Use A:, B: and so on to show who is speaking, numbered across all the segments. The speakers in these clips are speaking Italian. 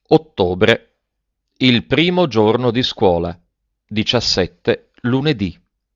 A: Ottobre, il primo giorno di scuola, 17, lunedì.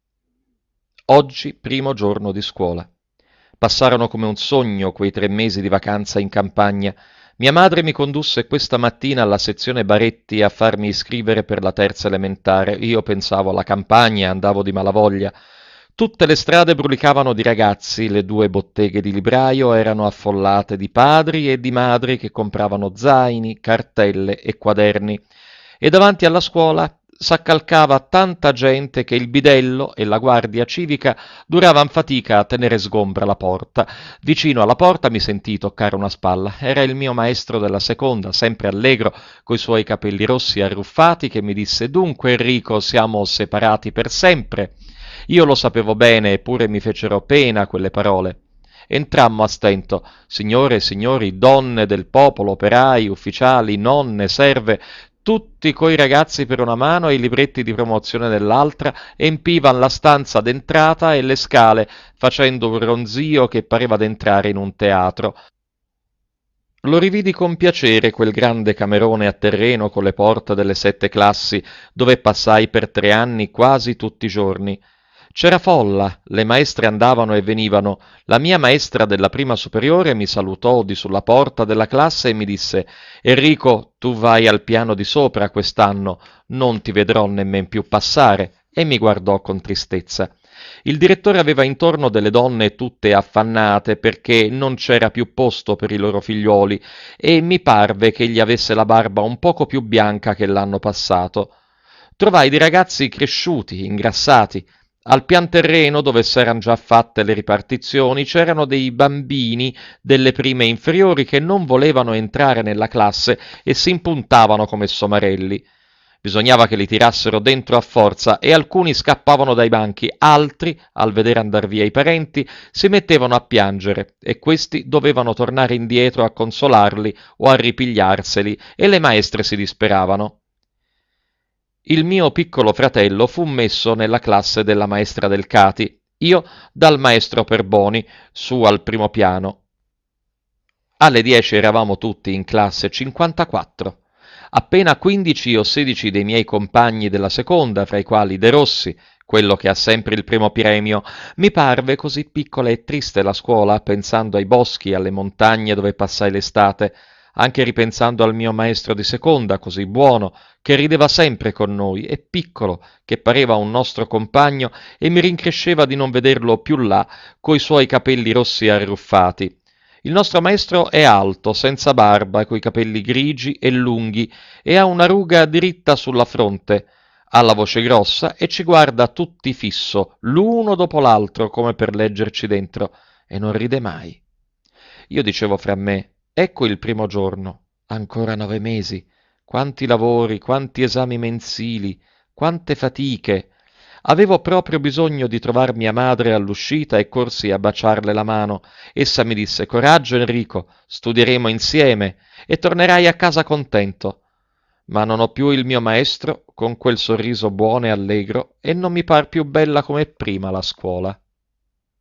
A: Oggi primo giorno di scuola. Passarono come un sogno quei 3 mesi di vacanza in campagna. Mia madre mi condusse questa mattina alla sezione Baretti a farmi iscrivere per la terza elementare. Io pensavo alla campagna, andavo di malavoglia. Tutte le strade brulicavano di ragazzi, le 2 botteghe di libraio erano affollate di padri e di madri che compravano zaini, cartelle e quaderni. E davanti alla scuola s'accalcava tanta gente che il bidello e la guardia civica duravan fatica a tenere sgombra la porta. Vicino alla porta mi sentii toccare una spalla. Era il mio maestro della seconda, sempre allegro, coi suoi capelli rossi arruffati, che mi disse: «Dunque, Enrico, siamo separati per sempre». Io lo sapevo bene, eppure mi fecero pena quelle parole. Entrammo a stento. Signore e signori, donne del popolo, operai, ufficiali, nonne, serve, tutti coi ragazzi per una mano e i libretti di promozione nell'altra, empivan la stanza d'entrata e le scale, facendo un ronzio che pareva d'entrare in un teatro. Lo rividi con piacere quel grande camerone a terreno con le porte delle 7 classi, dove passai per 3 anni quasi tutti i giorni. C'era folla, le maestre andavano e venivano. La mia maestra della prima superiore mi salutò di sulla porta della classe e mi disse: «Enrico, tu vai al piano di sopra quest'anno, non ti vedrò nemmen più passare», e mi guardò con tristezza. Il direttore aveva intorno delle donne tutte affannate perché non c'era più posto per i loro figliuoli e mi parve che egli avesse la barba un poco più bianca che l'anno passato. Trovai dei ragazzi cresciuti, ingrassati. Al pian terreno, dove s'eran già fatte le ripartizioni, c'erano dei bambini delle prime inferiori che non volevano entrare nella classe e si impuntavano come somarelli. Bisognava che li tirassero dentro a forza e alcuni scappavano dai banchi, altri, al vedere andar via i parenti, si mettevano a piangere e questi dovevano tornare indietro a consolarli o a ripigliarseli e le maestre si disperavano. Il mio piccolo fratello fu messo nella classe della maestra Delcati, io dal maestro Perboni, su al primo piano. Alle 10 eravamo tutti in classe 54. Appena 15 o 16 dei miei compagni della seconda, fra i quali De Rossi, quello che ha sempre il primo premio. Mi parve così piccola e triste la scuola, pensando ai boschi e alle montagne dove passai l'estate, anche ripensando al mio maestro di seconda, così buono, che rideva sempre con noi, e piccolo, che pareva un nostro compagno, e mi rincresceva di non vederlo più là, coi suoi capelli rossi arruffati. Il nostro maestro è alto, senza barba, coi capelli grigi e lunghi, e ha una ruga diritta sulla fronte. Ha la voce grossa e ci guarda tutti fisso, l'uno dopo l'altro, come per leggerci dentro, e non ride mai. Io dicevo fra me: ecco il primo giorno, ancora 9 mesi, quanti lavori, quanti esami mensili, quante fatiche. Avevo proprio bisogno di trovar mia madre all'uscita e corsi a baciarle la mano. Essa mi disse: «Coraggio, Enrico, studieremo insieme e tornerai a casa contento». Ma non ho più il mio maestro con quel sorriso buono e allegro e non mi par più bella come prima la scuola.